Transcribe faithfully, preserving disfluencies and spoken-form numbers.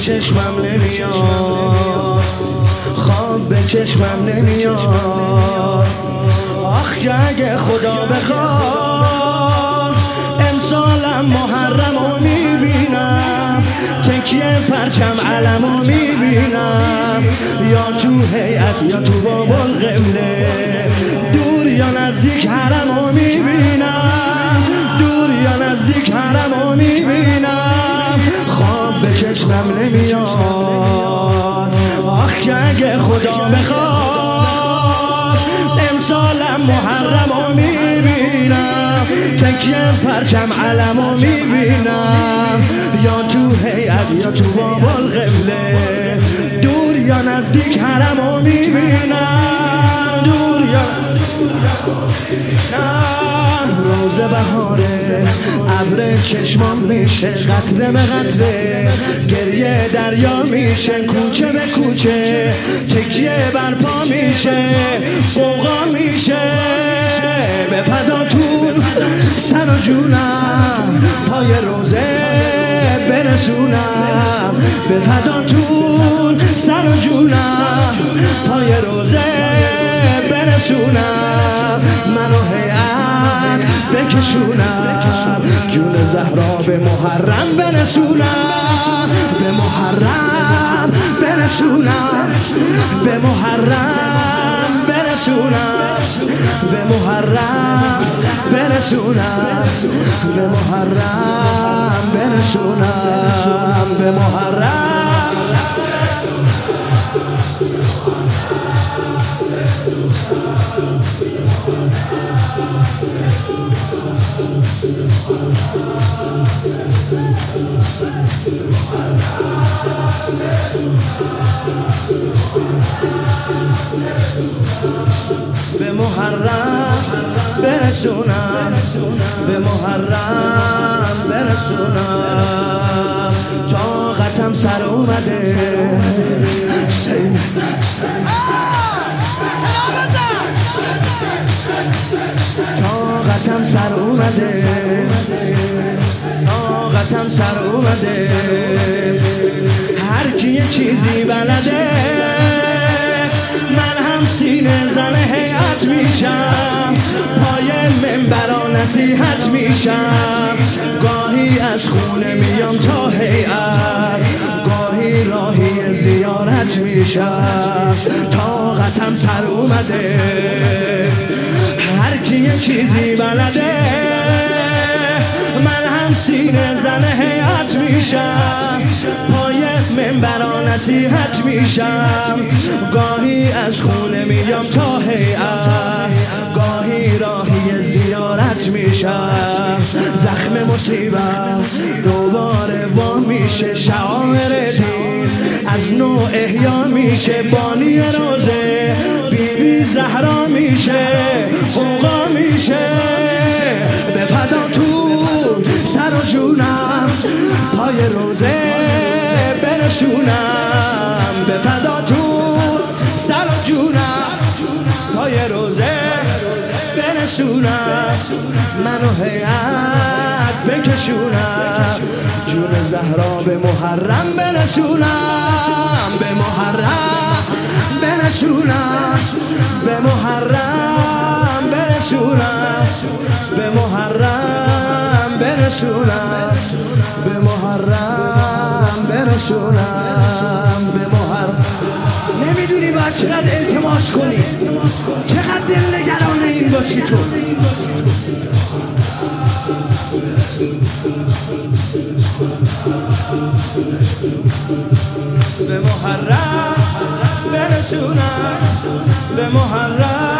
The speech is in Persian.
چشمم نمیاد، خواب به چشمم نمیاد. آخ که اگه خدا بخواد امسالم محرمو میبینم، تکیه پرچم علمو میبینم، یا تو هیئت یا تو بابالقبله، دور یا نزدیک حرمو میبینم، دور یا نزدیک حرمو میبینم. خواب به چشمم نمیاد، آخ که اگه خدا بخواد امسالم محرمو میبینم، تکیه پرچم علمو میبینم، یا تو هیئت یا تو بابالقبله، دور یا نزدیک حرمو میبینم، دور یا روز بهاره، ابر چشمام میشه قطره به قطره، گریه دریا میشه کوچه به کوچه، تکیه برپا میشه قوقا میشه، به فداتون سر و جونم پای روزه برسونم، به فداتون سر و جونم پای روزه برسونم، منو هیئت بکشونم، جون زهرا به محرم برسونم، به محرم برسونم، به محرم برسونم، به محرم برسونم، به محرم برسونم، به محرم. به محرم برسونم، به محرم برسونم، طاقتم سر اومده، طاقتم سر اومده، طاقتم سر اومده، هر کی یه چیزی بلده، من هم سینه زن هیئت میشم، پای منبرا نصیحت میشم، گاهی از خونه میام تا هیئت، گاهی راهی زیارت میشم، طاقتم سر اومده، هر کی یه چیزی بلده، من هم سینه زن هیئت میشم، پای منبرا نصیحت میشم، گاهی از خونه میام تا هیئت، گاهی راهی زیارت میشم، زخم مصیبت دوباره وا میشه، شعائر دین از نو احیا میشه، بانی روزه بی بی زهرا میشه، قوقا میشه، به فداتون سر و جونم پای روزه برسونم، به فداتون سر و جونم پای روزه برسونم، منو هیئت بکشونم، جون زهرا به محرم برسونم، به محرم برسونم، به محرم برسونم، به محرم برسونم، به محرم برسونم، به محرم. نمیدونی باید چقدر التماس کنی، چقدر دل نگران این باشی تو. به محرم برسونم، به محرم